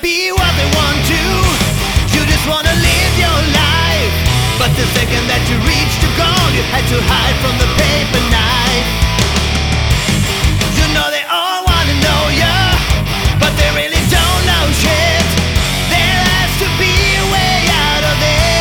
be what they want to. You just wanna live your life, but the second that you reached your goal, you had to hide from the paper knife. You know they all wanna know ya, but they really don't know shit. There has to be a way out of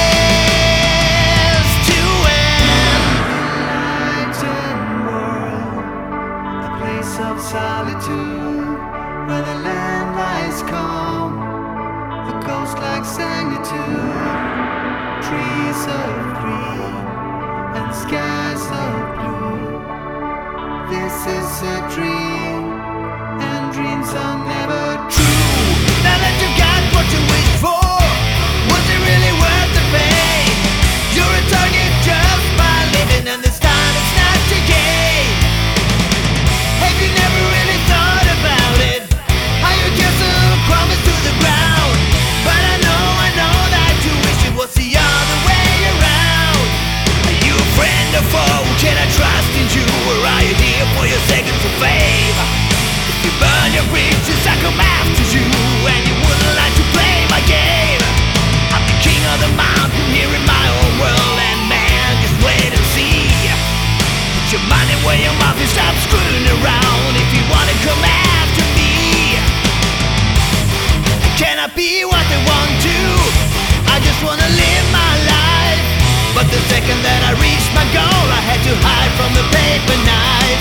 this to end. Enlightened world, a place of solitude, where the land lies calm, a ghost like sanctitude, trees of green and skies of blue. This is a dream, and dreams are never true. Now that you got what you wished for, was it really worth the pain? You're a target just by living, and this time it's not your game. Have you never really thought about it? How your castle crumbles to the ground? But I know that you wish it was the other way around. Are you a friend or foe? Can I trust in you, or are you here for your seconds of fame? If you burn your bridges, I come after you, and you wouldn't like to play my game. I'm the king of the mountain here in my own world, and man, just wait and see. Put your money where your mouth is, stop screwing around if you wanna come after me. Can I be what they want to? I just wanna live my life, but the second that I reached my goal, I had to hide from the paper knife.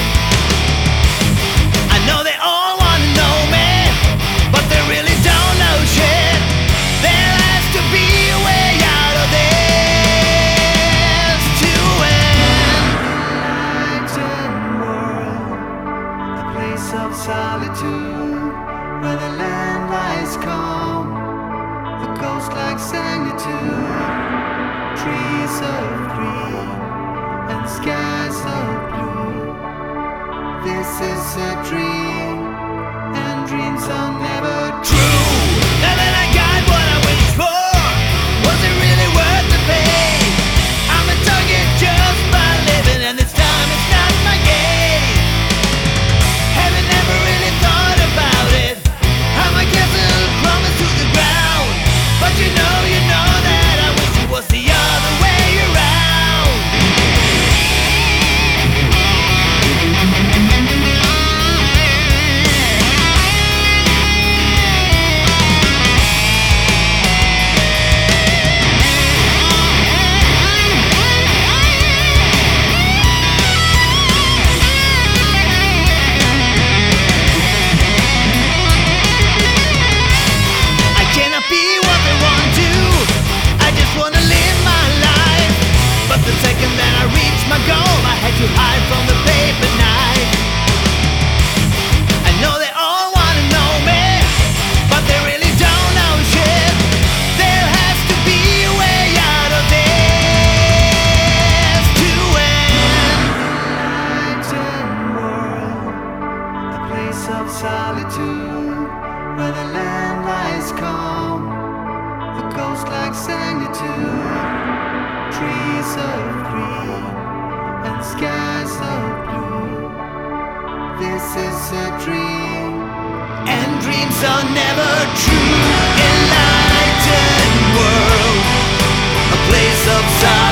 I know they all wanna know me, but they really don't know shit. There has to be a way out of this to end. Enlightened world, a place of solitude, where the land lies calm, a ghost like sanctitude, trees of green and skies of blue. This is a dream, and dreams are never true. Now that I got what I wished for, was it really worth the pain? I'm a target just by living, and this time it's not my game. Haven't ever really thought about it, how my castle crumbles to the ground. But you know that I wish it was the other way around. I cannot be what they want to, I just wanna live my life, but the second that I reached my goal, I had to hide from the paper knife. I know they all wanna know me, but they really don't know shit. There has to be a way out of this to end. Enlightened world, a place of solitude, where the land lies calm, a ghost like sanctitude, trees of green and skies of blue. This is a dream, and dreams are never true. Enlightened world, a place of silence.